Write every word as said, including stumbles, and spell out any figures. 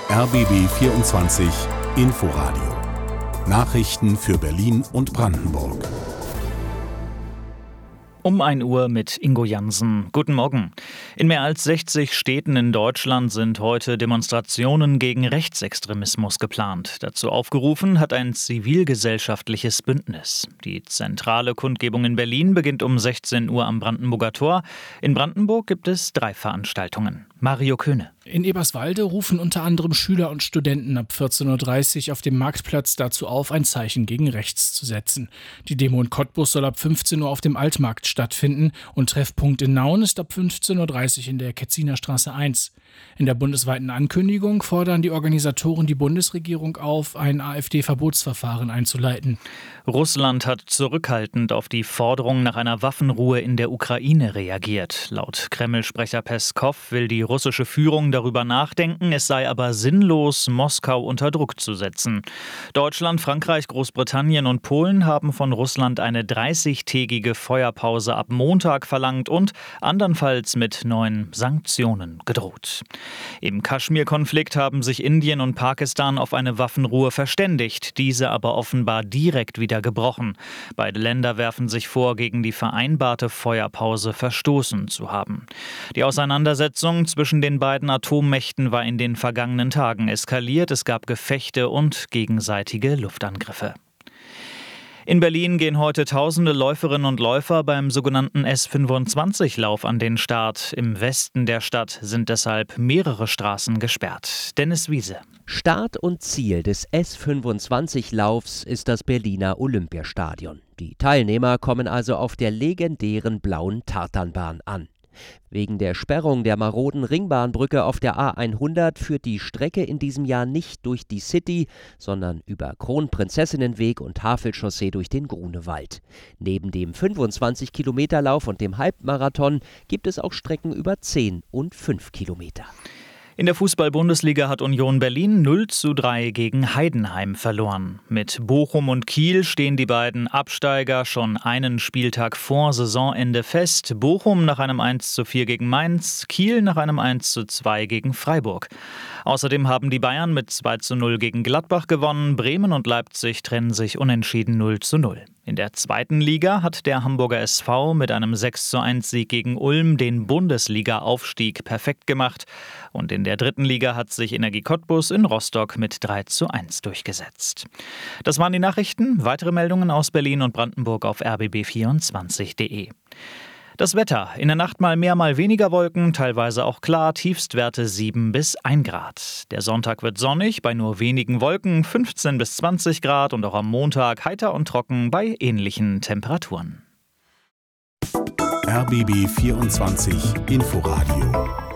R B B vierundzwanzig Inforadio. Nachrichten für Berlin und Brandenburg. Um ein Uhr mit Ingo Jansen. Guten Morgen. In mehr als sechzig Städten in Deutschland sind heute Demonstrationen gegen Rechtsextremismus geplant. Dazu aufgerufen hat ein zivilgesellschaftliches Bündnis. Die zentrale Kundgebung in Berlin beginnt um sechzehn Uhr am Brandenburger Tor. In Brandenburg gibt es drei Veranstaltungen. Mario Köhne. In Eberswalde rufen unter anderem Schüler und Studenten ab vierzehn Uhr dreißig auf dem Marktplatz dazu auf, ein Zeichen gegen rechts zu setzen. Die Demo in Cottbus soll ab fünfzehn Uhr auf dem Altmarkt stattfinden und Treffpunkt in Nauen ist ab fünfzehn Uhr dreißig in der Ketziner Straße eins. In der bundesweiten Ankündigung fordern die Organisatoren die Bundesregierung auf, ein AfD-Verbotsverfahren einzuleiten. Russland hat zurückhaltend auf die Forderung nach einer Waffenruhe in der Ukraine reagiert. Laut Kreml-Sprecher Peskow will die russische Führung darüber nachdenken, es sei aber sinnlos, Moskau unter Druck zu setzen. Deutschland, Frankreich, Großbritannien und Polen haben von Russland eine dreißigtägige Feuerpause ab Montag verlangt und andernfalls mit neuen Sanktionen gedroht. Im Kaschmir-Konflikt haben sich Indien und Pakistan auf eine Waffenruhe verständigt, diese aber offenbar direkt wieder gebrochen. Beide Länder werfen sich vor, gegen die vereinbarte Feuerpause verstoßen zu haben. Die Auseinandersetzung zwischen den beiden Atommächten war in den vergangenen Tagen eskaliert. Es gab Gefechte und gegenseitige Luftangriffe. In Berlin gehen heute tausende Läuferinnen und Läufer beim sogenannten S fünfundzwanzig-Lauf an den Start. Im Westen der Stadt sind deshalb mehrere Straßen gesperrt. Dennis Wiese. Start und Ziel des S fünfundzwanzig-Laufs ist das Berliner Olympiastadion. Die Teilnehmer kommen also auf der legendären blauen Tartanbahn an. Wegen der Sperrung der maroden Ringbahnbrücke auf der A hundert führt die Strecke in diesem Jahr nicht durch die City, sondern über Kronprinzessinnenweg und Havelchaussee durch den Grunewald. Neben dem fünfundzwanzig-Kilometer-Lauf und dem Halbmarathon gibt es auch Strecken über zehn und fünf Kilometer. In der Fußball-Bundesliga hat Union Berlin null zu drei gegen Heidenheim verloren. Mit Bochum und Kiel stehen die beiden Absteiger schon einen Spieltag vor Saisonende fest. Bochum nach einem eins zu vier gegen Mainz, Kiel nach einem eins zu zwei gegen Freiburg. Außerdem haben die Bayern mit zwei zu null gegen Gladbach gewonnen. Bremen und Leipzig trennen sich unentschieden null zu null. In der zweiten Liga hat der Hamburger S V mit einem sechs zu eins Sieg gegen Ulm den Bundesliga-Aufstieg perfekt gemacht. Und in der dritten Liga hat sich Energie Cottbus in Rostock mit drei zu eins durchgesetzt. Das waren die Nachrichten. Weitere Meldungen aus Berlin und Brandenburg auf r b b vierundzwanzig punkt de. Das Wetter. In der Nacht mal mehr, mal weniger Wolken, teilweise auch klar, Tiefstwerte sieben bis ein Grad. Der Sonntag wird sonnig, bei nur wenigen Wolken, fünfzehn bis zwanzig Grad und auch am Montag heiter und trocken bei ähnlichen Temperaturen. R B B vierundzwanzig Inforadio